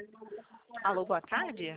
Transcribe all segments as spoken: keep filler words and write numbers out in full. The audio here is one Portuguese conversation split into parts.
Alô, boa tarde?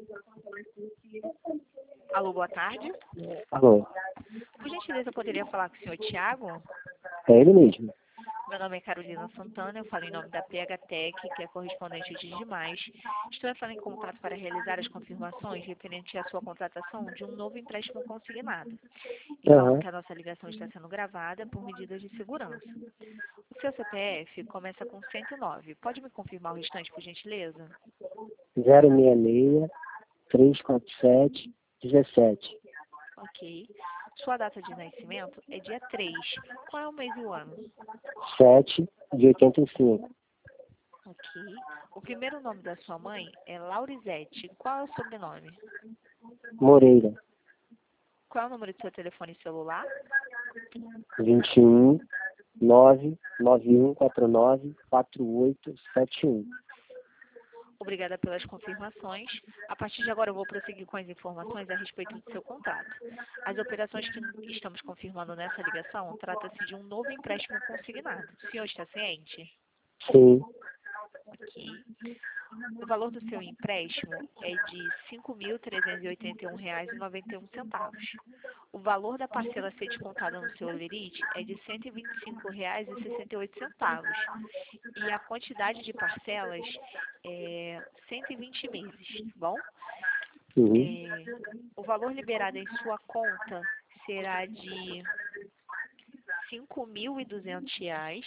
Alô, boa tarde? Alô, Por gentileza, eu poderia falar com o senhor Tiago? é ele mesmo. Meu nome é Carolina Santana, eu falo em nome da P H Tech, que é correspondente de Demais. Estou entrando em contato para realizar as confirmações referente à sua contratação de um novo empréstimo consignado. Informo Aham. que a nossa ligação está sendo gravada por medidas de segurança. O seu C P F começa com cento e nove. Pode me confirmar o restante, por gentileza? zero seis seis, três quatro sete, dezessete. Ok. Sua data de nascimento é dia três. Qual é o mês e o ano? sete de oitenta e cinco. Ok. O primeiro nome da sua mãe é Laurizete. Qual é o sobrenome? Moreira, Qual é o número do seu telefone celular? vinte e um, nove nove um quatro nove, quatro oito sete um. Obrigada pelas confirmações. A partir de agora eu vou prosseguir com as informações a respeito do seu contrato. As operações que estamos confirmando nessa ligação trata-se de um novo empréstimo consignado. O senhor está ciente? Sim, Ok. O valor do seu empréstimo é de cinco mil trezentos e oitenta e um reais e noventa e um centavos. O valor da parcela a ser descontada no seu lerite é de cento e vinte e cinco reais e sessenta e oito centavos. E a quantidade de parcelas é cento e vinte meses, tá bom? uhum. É, o valor liberado em sua conta será de cinco mil e duzentos reais.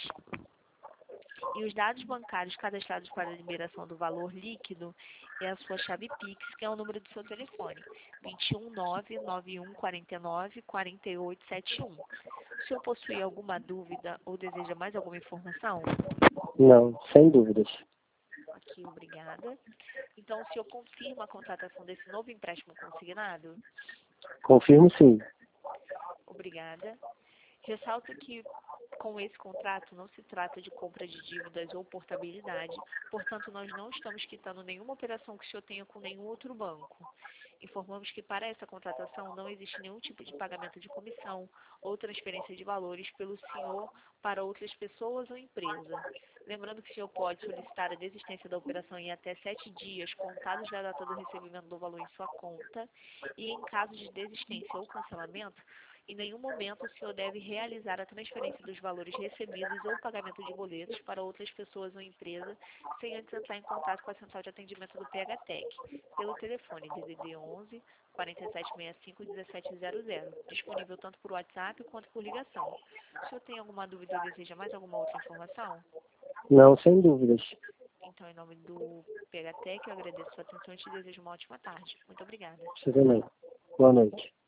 E os dados bancários cadastrados para a liberação do valor líquido é a sua chave Pix, que é o número do seu telefone, dois um nove, nove um quatro nove, quatro oito sete um. O senhor possui alguma dúvida ou deseja mais alguma informação? Não, sem dúvidas. Ok, obrigada. Então, o senhor confirma a contratação desse novo empréstimo consignado? Confirmo sim. Obrigada. Ressalto que com esse contrato não se trata de compra de dívidas ou portabilidade, portanto nós não estamos quitando nenhuma operação que o senhor tenha com nenhum outro banco. Informamos que para essa contratação não existe nenhum tipo de pagamento de comissão ou transferência de valores pelo senhor para outras pessoas ou empresa. Lembrando que o senhor pode solicitar a desistência da operação em até sete dias, contados da data do recebimento do valor em sua conta, e em caso de desistência ou cancelamento, em nenhum momento o senhor deve realizar a transferência dos valores recebidos ou pagamento de boletos para outras pessoas ou empresa sem antes entrar em contato com a central de atendimento do P H Tech, pelo telefone D D D onze, quarenta e sete sessenta e cinco, dezessete zero zero, disponível tanto por WhatsApp quanto por ligação. O senhor tem alguma dúvida ou deseja mais alguma outra informação? Não, sem dúvidas. Então, em nome do P H Tech, eu agradeço a sua atenção e te desejo uma ótima tarde. Muito obrigada. Você também. Boa noite.